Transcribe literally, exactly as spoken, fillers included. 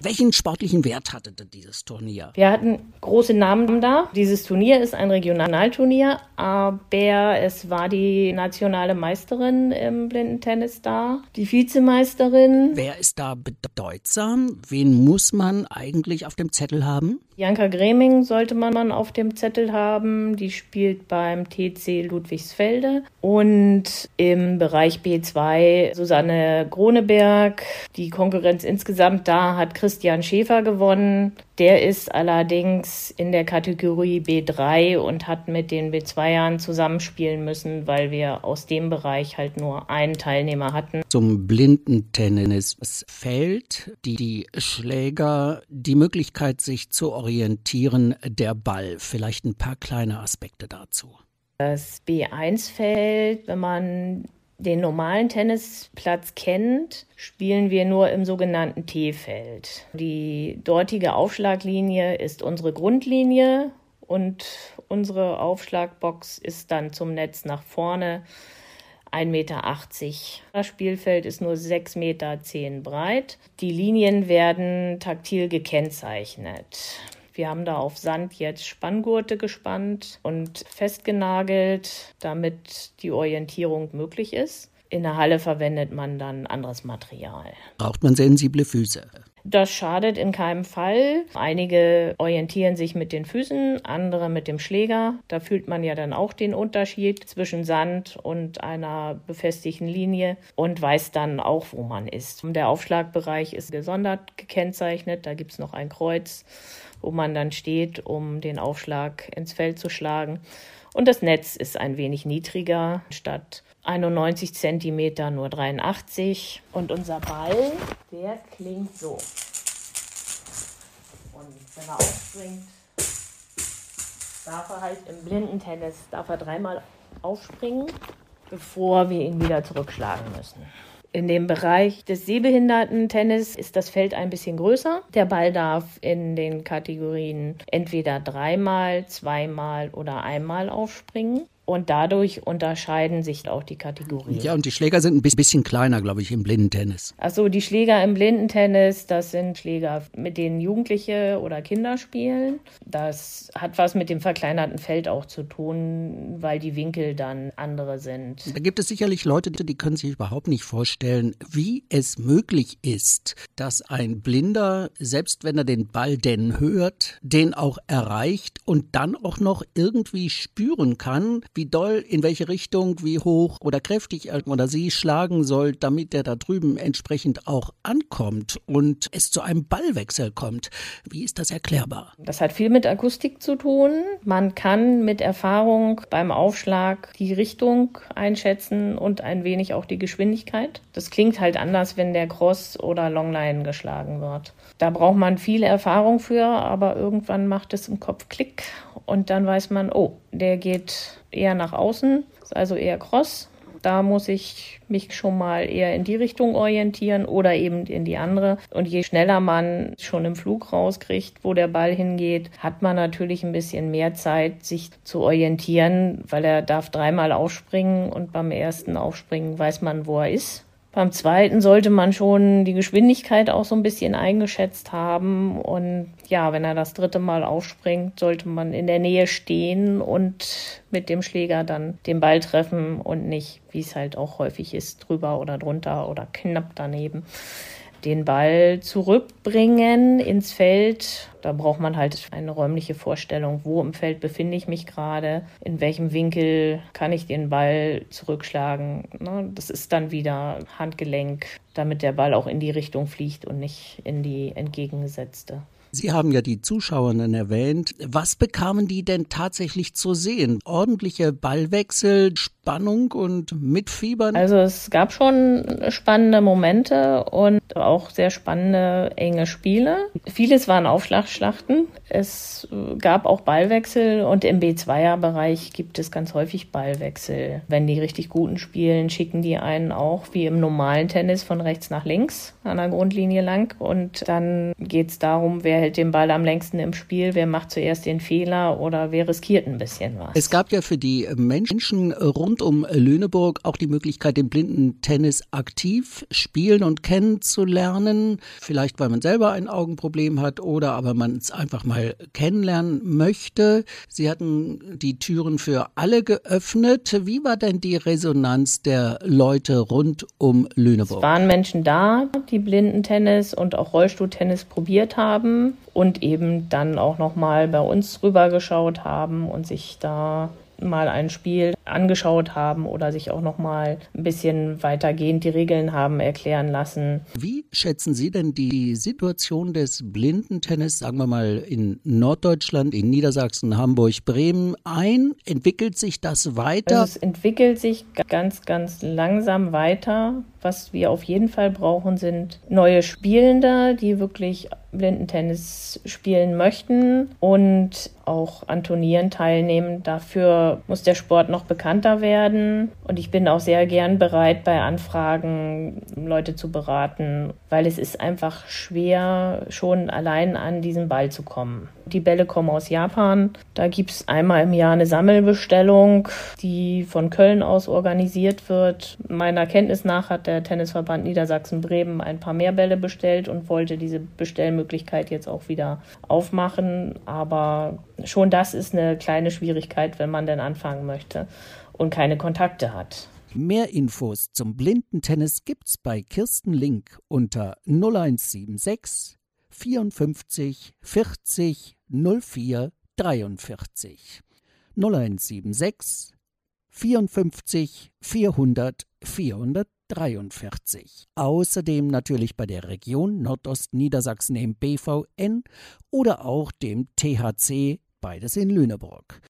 Welchen sportlichen Wert hatte denn dieses Turnier? Wir hatten große Namen da. Dieses Turnier ist ein Regionalturnier, aber es war die nationale Meisterin im Blindentennis da, die Vizemeisterin. Wer ist da bedeutsam? Wen muss man eigentlich auf dem Zettel haben? Janka Greming sollte man auf dem Zettel haben. Die spielt beim T C Ludwigsfelde. Und im Bereich B zwei Susanne Groneberg. Die Konkurrenz insgesamt da hat Christian Schäfer gewonnen. Der ist allerdings in der Kategorie B drei und hat mit den B zwei-Ern zusammenspielen müssen, weil wir aus dem Bereich halt nur einen Teilnehmer hatten. Zum Blindentennis. Es fehlt die, die Schläger die Möglichkeit, sich zu orientieren, der Ball. Vielleicht ein paar kleine Aspekte dazu. Das B eins Feld, wenn man den normalen Tennisplatz kennt, spielen wir nur im sogenannten T-Feld. Die dortige Aufschlaglinie ist unsere Grundlinie und unsere Aufschlagbox ist dann zum Netz nach vorne ein Meter achtzig. Das Spielfeld ist nur sechs Meter zehn breit. Die Linien werden taktil gekennzeichnet. Wir haben da auf Sand jetzt Spanngurte gespannt und festgenagelt, damit die Orientierung möglich ist. In der Halle verwendet man dann anderes Material. Braucht man sensible Füße? Das schadet in keinem Fall. Einige orientieren sich mit den Füßen, andere mit dem Schläger. Da fühlt man ja dann auch den Unterschied zwischen Sand und einer befestigten Linie und weiß dann auch, wo man ist. Der Aufschlagbereich ist gesondert gekennzeichnet. Da gibt es noch ein Kreuz, wo man dann steht, um den Aufschlag ins Feld zu schlagen. Und das Netz ist ein wenig niedriger, statt einundneunzig Zentimeter nur dreiundachtzig. Und unser Ball, der klingt so. Und wenn er aufspringt, darf er halt im Blindentennis, darf er dreimal aufspringen, bevor wir ihn wieder zurückschlagen müssen. In dem Bereich des Sehbehinderten-Tennis ist das Feld ein bisschen größer. Der Ball darf in den Kategorien entweder dreimal, zweimal oder einmal aufspringen. Und dadurch unterscheiden sich auch die Kategorien. Ja, und die Schläger sind ein bisschen kleiner, glaube ich, im Blindentennis. Achso, die Schläger im Blindentennis, das sind Schläger, mit denen Jugendliche oder Kinder spielen. Das hat was mit dem verkleinerten Feld auch zu tun, weil die Winkel dann andere sind. Da gibt es sicherlich Leute, die können sich überhaupt nicht vorstellen, wie es möglich ist, dass ein Blinder, selbst wenn er den Ball denn hört, den auch erreicht und dann auch noch irgendwie spüren kann, wie doll, in welche Richtung, wie hoch oder kräftig er oder sie schlagen soll, damit der da drüben entsprechend auch ankommt und es zu einem Ballwechsel kommt. Wie ist das erklärbar? Das hat viel mit Akustik zu tun. Man kann mit Erfahrung beim Aufschlag die Richtung einschätzen und ein wenig auch die Geschwindigkeit. Das klingt halt anders, wenn der Cross oder Longline geschlagen wird. Da braucht man viel Erfahrung für, aber irgendwann macht es im Kopf Klick und dann weiß man, oh, der geht eher nach außen, ist also eher Cross. Da muss ich mich schon mal eher in die Richtung orientieren oder eben in die andere. Und je schneller man schon im Flug rauskriegt, wo der Ball hingeht, hat man natürlich ein bisschen mehr Zeit, sich zu orientieren, weil er darf dreimal aufspringen und beim ersten Aufspringen weiß man, wo er ist. Beim zweiten sollte man schon die Geschwindigkeit auch so ein bisschen eingeschätzt haben. Und ja, wenn er das dritte Mal aufspringt, sollte man in der Nähe stehen und mit dem Schläger dann den Ball treffen und nicht, wie es halt auch häufig ist, drüber oder drunter oder knapp daneben. Den Ball zurückbringen ins Feld. Da braucht man halt eine räumliche Vorstellung, wo im Feld befinde ich mich gerade, in welchem Winkel kann ich den Ball zurückschlagen. Das ist dann wieder Handgelenk, damit der Ball auch in die Richtung fliegt und nicht in die entgegengesetzte. Sie haben ja die Zuschauerinnen erwähnt. Was bekamen die denn tatsächlich zu sehen? Ordentliche Ballwechsel, Spannung und Mitfiebern? Also es gab schon spannende Momente und auch sehr spannende, enge Spiele. Vieles waren Aufschlagschlachten. Es gab auch Ballwechsel und im B zwei Bereich gibt es ganz häufig Ballwechsel. Wenn die richtig Guten spielen, schicken die einen auch wie im normalen Tennis von rechts nach links an der Grundlinie lang. Und dann geht es darum, wer hält den Ball am längsten im Spiel, wer macht zuerst den Fehler oder wer riskiert ein bisschen was. Es gab ja für die Menschen rund um Lüneburg auch die Möglichkeit, den Blindentennis aktiv spielen und kennenzulernen kennenzulernen, vielleicht weil man selber ein Augenproblem hat oder aber man es einfach mal kennenlernen möchte. Sie hatten die Türen für alle geöffnet. Wie war denn die Resonanz der Leute rund um Lüneburg? Es waren Menschen da, die Blindentennis und auch Rollstuhltennis probiert haben und eben dann auch nochmal bei uns rübergeschaut haben und sich da mal ein Spiel angeschaut haben oder sich auch noch mal ein bisschen weitergehend die Regeln haben erklären lassen. Wie schätzen Sie denn die Situation des Blindentennis, sagen wir mal in Norddeutschland, in Niedersachsen, Hamburg, Bremen ein? Entwickelt sich das weiter? Also es entwickelt sich ganz, ganz langsam weiter. Was wir auf jeden Fall brauchen, sind neue Spielende, die wirklich Blindentennis spielen möchten und auch an Turnieren teilnehmen. Dafür muss der Sport noch bekannter werden. Und ich bin auch sehr gern bereit, bei Anfragen Leute zu beraten, weil es ist einfach schwer, schon allein an diesen Ball zu kommen. Die Bälle kommen aus Japan. Da gibt es einmal im Jahr eine Sammelbestellung, die von Köln aus organisiert wird. Meiner Kenntnis nach hat der Tennisverband Niedersachsen-Bremen ein paar mehr Bälle bestellt und wollte diese Bestellmöglichkeit jetzt auch wieder aufmachen. Aber schon das ist eine kleine Schwierigkeit, wenn man denn anfangen möchte und keine Kontakte hat. Mehr Infos zum Blindentennis gibt's bei Kirsten Link unter null eins sieben sechs vierundfünfzig vierzig null vier dreiundvierzig. null eins sieben sechs vierundfünfzig vierhundert vierhundertdreiundvierzig. Außerdem natürlich bei der Region Nordost-Niedersachsen im B V N oder auch dem T H C, beides in Lüneburg.